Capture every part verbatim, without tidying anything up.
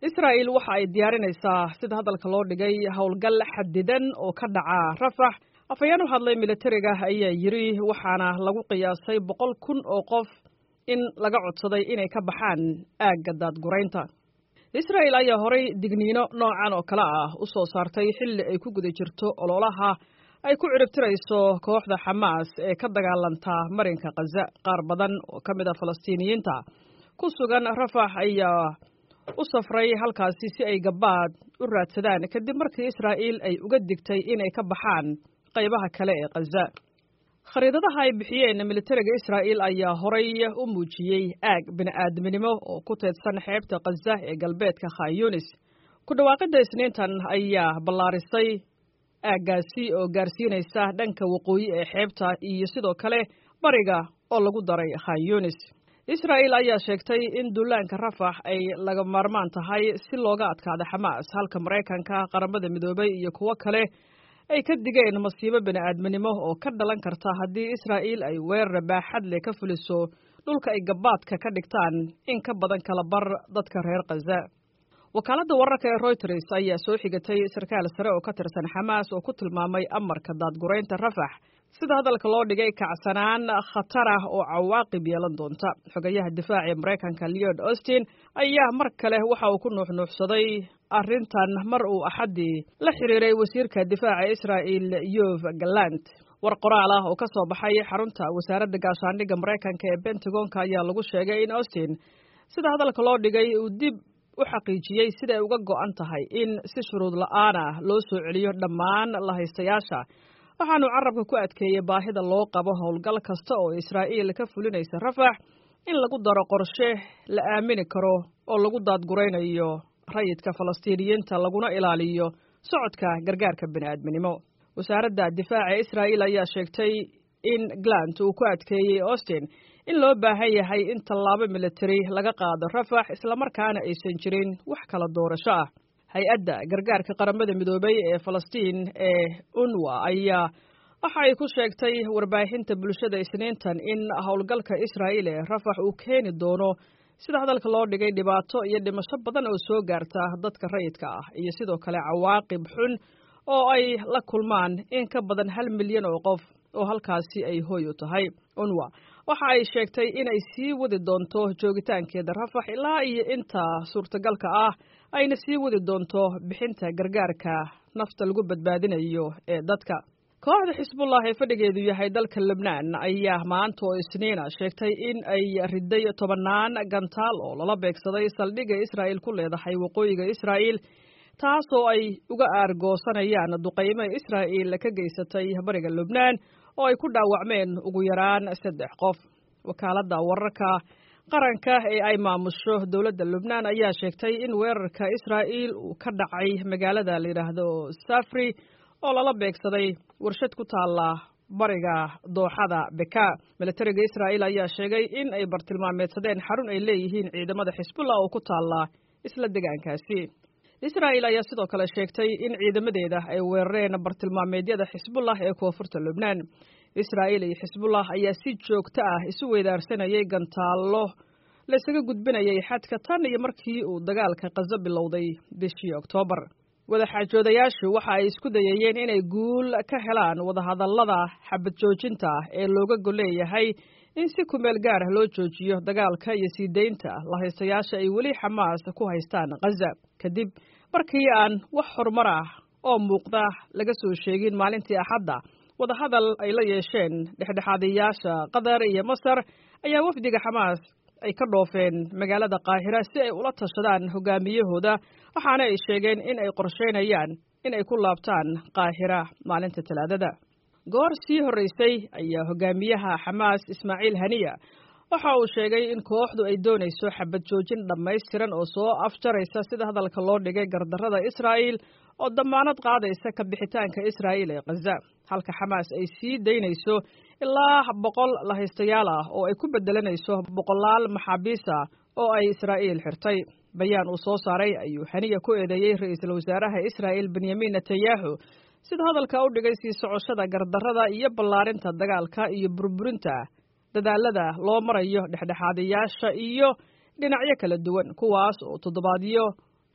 Israa'iil waxa ay diyaarinaysaa sida hadalka loo dhigay howlgal xadidan oo ka dhaca Rafah. Afayeen u hadlay militariga ayaa yiri waxaana lagu qiyaasay boqol kun oo qof in laga codsaday inay ka baxaan aagga daadguraynta. Israa'iil ayaa horay digniino noocan oo kale ah u soo saartay xilli ay ku guda jirto ololaha ay ku ciribtirayso kooxda Xamaas ee ka dagaalanta marinka Gaza. Qaar badan oo ka mid ah Falastiiniyiinta ku sugan Rafah ayaa u safray halkaasi si ay gabaad u raadsadaan kadib markii Israa'iil ay uga digtay inay ka baxaan qaybaha kale ee Gaza. Khariidadaha ay bixiyeen militariga Israa'iil ayaa horay u muujiyey aag bini'aadminimo oo ku teedsan xeebta Gaza ee galbeedka Khan Yunis. Ku dhawaaqida Isniintan ayaa ballaarisay aaggaasi oo gaarsiinaysa dhanka waqooyi ee xeebta iyo sidoo kale bariga oo lagu daray Khan Yunis. Israa'iil ayaa sheegtay in duulaanka Rafah ay laga maarmaan tahay si looga adkaado Xamaas, halka Mareykanka, qaramada midoobay iyo kuwo kale ay ka digeen masiibo bini'aadminimo oo ka dhalan karta haddii Israa'iil ay weerar baaxad leh ka fuliso dhulka ay gabaadka ka dhigtaan in ka badan kala bar dadka reer Gaza. Wakaaladda wararka ee Reuters ayaa soo xigatay sarkaal sare oo ka tirsan Xamaas oo ku tilmaamay amarka daadguraynta Rafah sida hadalka loo dhigay kacsanaan khatar ah oo cawaaqib yeelan doonta. Xogayaha difaaca ee Mareykanka Lloyd Austin ayaa mar kale waxa uu ku nuuxnuuxsaday arrintan mar uu Axadii la xiriiray wasiirka difaaca Israa'iil Yoav Gallant. War qoraal ah oo ka soo baxay xarunta wasaaradda gaashaandhigga Mareykanka ee Pentagon-ka ayaa lagu sheegay in Austin sida hadalka loo dhigay uu dib u xaqiijiyey sida ay uga go'an tahay in si shuruud la'aan ah loo soo celiyo dhammaan la haystayaasha. waxaanu carabka ku adkeeyey baahida loo qabo howlgal kasta oo Israa'iil ka fulinaysa Rafah in lagu daro qorshe la aamini karo oo lagu daadguraynayo rayidka Falastiiniyiinta laguna ilaaliyo socodka gargaarka bini'aadminimo. Wasaaradda difaaca Israa'iil ayaa sheegtay in Gallant uu ku adkeeyey Austin in loo baahan yahay in tallaabo militari laga qaado Rafah isla markaana aysan jirin wax kala doorasho ah. Hay-adda gargaarka qaramada midoobay ee Falastiin ee U N R W A ayaa waxa ay ku sheegtay warbaahinta bulshada Isniintan in howlgalka Israa'iil ee Rafah uu keeni doono sida hadalka loo dhigay dhibaato iyo dhimasho badan oo soo gaarta dadka rayidka ah iyo sidoo kale cawaaqib xun oo ay la kulmaan in ka badan hal milyan oo qof oo halkaasi ay hooy u tahay. U N R W A waxa ay sheegtay inay sii wadi doonto joogitaankeeda Rafah ilaa iyo inta suurtagalka ah ayna sii wadi doonto bixinta gargaarka nafta lagu badbaadinayo ee dadka. Kooxda Xisbullah ee fadhigeedu yahay dalka Lebanon ayaa maanta oo Isniina sheegtay in ay riday tobanaan gantaal oo lala beegsaday saldhigga Israa'iil ku leedahay waqooyiga Israa'iil, taasoo ay uga aargoosanayaan duqeymo Israa'iil ka geysatay bariga Lebanon oo ay ku dhaawacmeen ugu yaraan saddex qof. Wakaaladda wararka qaranka ee ay maamusho dowladda Lebanon ayaa sheegtay in weerarka Israa'iil uu ka dhacay magaalada la yiraahdo Safri oo lala beegsaday warshad ku taala bariga dooxada Beka. Militariga Israa'iil ayaa sheegay in ay bartilmaameedsadeen xarun ay leeyihiin ciidamada Xisbullah oo ku taala isla deegaankaasi. Israa'iil ayaa sidoo kale sheegtay in ciidamadeeda ay weerareen bartilmaameedyada Xisbullah ee koonfurta Lebanon. Israa'iil iyo Xisbullah ayaa si joogto ah isu weydaarsanayay gantaallo la isaga gudbinayay xadka tan iyo markii uu dagaalka Gaza bilowday bishii Oktoobar. Wadaxaajoodayaashu waxa ay isku dayayeen inay guul ka helaan wadahadallada xabad joojinta ee looga goleeyahay in si ku meel gaar ah loo joojiyo dagaalka iyo sii deynta la haystayaasha ay weli Xamaas ku haystaan Gaza. Kadib markii aan wax horumar ah oo muuqda laga soo sheegin maalintii Axadda, wadahadal ay la yeesheen dhexdhexaadiyaasha Qatar iyo Masar ayaa wafdiga Xamaas ay ka dhoofeen magaalada Qaahira si ay ula tashadaan hogaamiyahooda, waxaana ay sheegeen in ay qorsheynayaan in ay ku laabtaan Qaahira maalinta Talaadada. Goor sii horeysay ayaa hogaamiyaha Xamaas Ismaaciil Haniya waxa uu sheegay in kooxdu ay doonayso xabad joojin dhammaystiran oo soo afjaraysa sida hadalka loo dhigay gardarrada Israa'iil oo damaanad qaadaysa ka bixitaanka Israa'iil ee Gaza, halka Xamaas ay sii daynayso ilaa boqol la haystayaal ah oo ay ku bedelanayso boqolaal maxaabiis ah oo ay Israa'iil xirtay. Bayaan uu soo saaray ayuu Haniya ku eedeeyey ra'iisul wasaaraha Israa'iil Benjamin Netanyahu sida hadalka u dhigay sii socoshada gardarrada iyo ballaarinta dagaalka iyo burburinta dadaalada loo marayo dhexdhexaadiyaasha iyo dhinacyo kala duwan, kuwaas oo toddobaadyo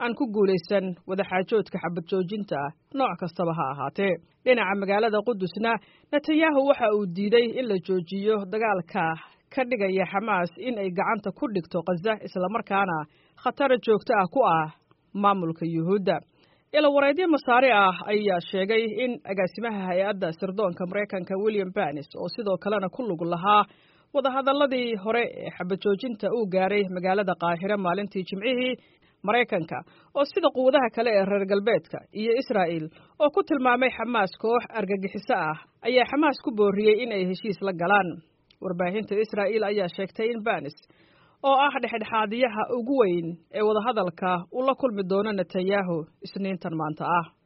aan ku guulaysan wadaxaajoodka xabad joojinta nooc kastaba ha ahaatee. dhinaca magaalada Qudusna Netanyahu waxa uu diiday in la joojiyo dagaalka ka dhigaya Xamaas in ay gacanta ku dhigto Gaza isla markaana khatar joogto ah ku ah maamulka Yuhuudda. ila wareedyo masaari ah ayaa sheegay in agaasimaha hay'adda sirdoonka Mareykanka William Burns oo sidoo kalena ku lug lahaa wadahadaladii hore ee xabad joojinta uu gaaray magaalada Qaahira maalintii Jimcihii, Mareykanka oo sida quwadaha kale ee reer galbeedka iyo Israa'iil oo ku tilmaamay Xamaas koox argagixiso ah ayaa Xamaas ku booriyay in ay heshiis la galaan. warbaahinta Israa'iil ayaa sheegtay in Burns oo ah dhexdhexaadiyaha ugu weyn ee wadahadalka uu la kulmi doono Netanyahu Isniintan maanta ah.